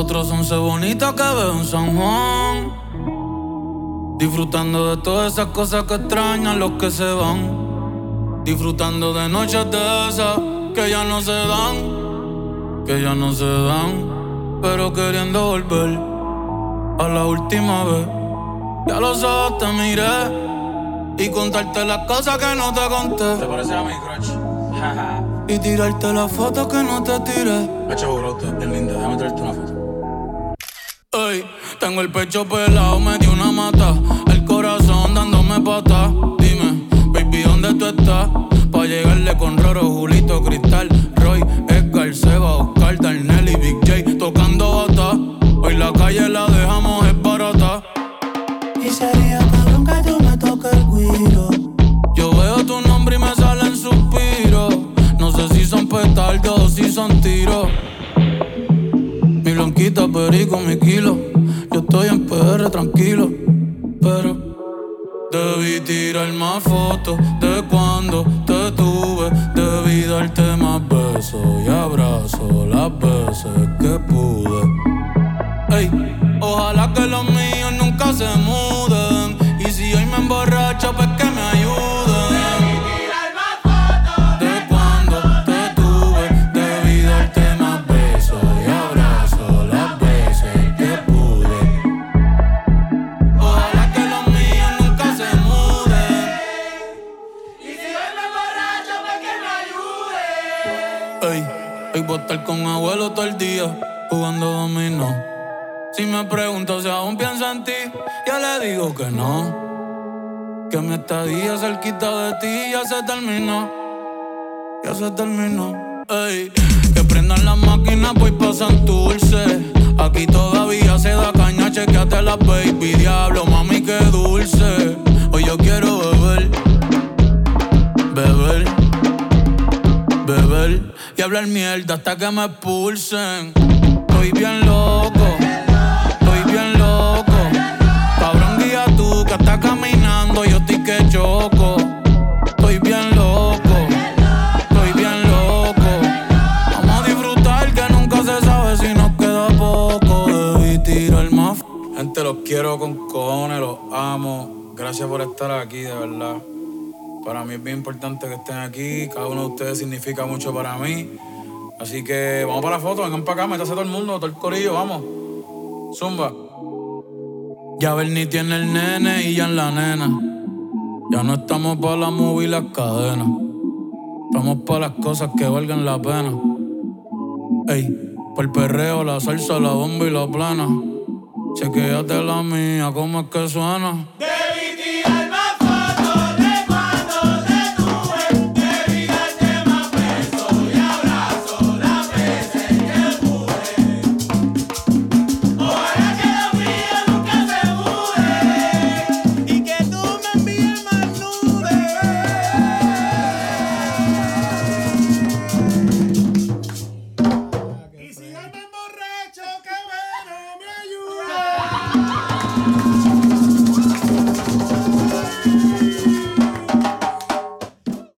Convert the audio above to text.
otros 11 bonitas que veo en San Juan. Disfrutando de todas esas cosas que extrañan los que se van. Disfrutando de noches de esas que ya no se dan. Que ya no se dan. Pero queriendo volver a la última vez. Y a los ojos te miré y contarte las cosas que no te conté. ¿Te parece a mi crush? Y tirarte las fotos que no te tiré. Hacho, bro, tú eres bien linda, déjame traerte una foto. Ey, tengo el pecho pelado, me dio una mata. El corazón dándome patas. Dime, baby, ¿dónde tú estás? Pa' llegarle con Roro, Julito, Cristal, Roy, Edgar, Seba, Oscar, Darnell y Big J tocando bata. Hoy la calle la dejamos es barata. Y sería cabrón que tú me toques el guiro. Yo veo tu nombre y me salen suspiros. No sé si son petardos o si son tiros. Mi blanquita, perico, mi kilo. Yo estoy en PR tranquilo, pero debí tirar más fotos de cuando te tuve. Debí darte más besos y abrazos las veces que pude. Ey, ojalá que los míos nunca se muden. Y si hoy me emborracho, pues que me ayuden. Hoy voy a estar con abuelo todo el día jugando dominó. Si me pregunto si aún pienso en ti, ya le digo que no. Que mi estadía cerquita de ti ya se terminó. Ya se terminó. Ey, que prendan las máquinas, voy pa' Santurce. Aquí todavía se da caña, chequeate las baby. Diablo, mami, qué dulce. Hoy yo quiero beber, beber, beber y hablar mierda hasta que me expulsen. Estoy bien loco, estoy bien loco. Cabrón, guía tú que estás caminando, yo estoy que choco. Estoy bien loco, estoy bien loco. Vamos a disfrutar que nunca se sabe si nos queda poco. Debí tirar más. Gente, los quiero con cojones, los amo. Gracias por estar aquí, de verdad. Para mí es bien importante que estén aquí. Cada uno de ustedes significa mucho para mí. Así que vamos para la foto, vengan para acá, métase todo el mundo, todo el corillo, vamos. Zumba. Ya Bernie tiene el nene y ya en la nena. Ya no estamos para la movie y las cadenas. Estamos para las cosas que valgan la pena. Ey, por el perreo, la salsa, la bomba y la plana. Chequéate la mía, cómo es que suena. Debí tirar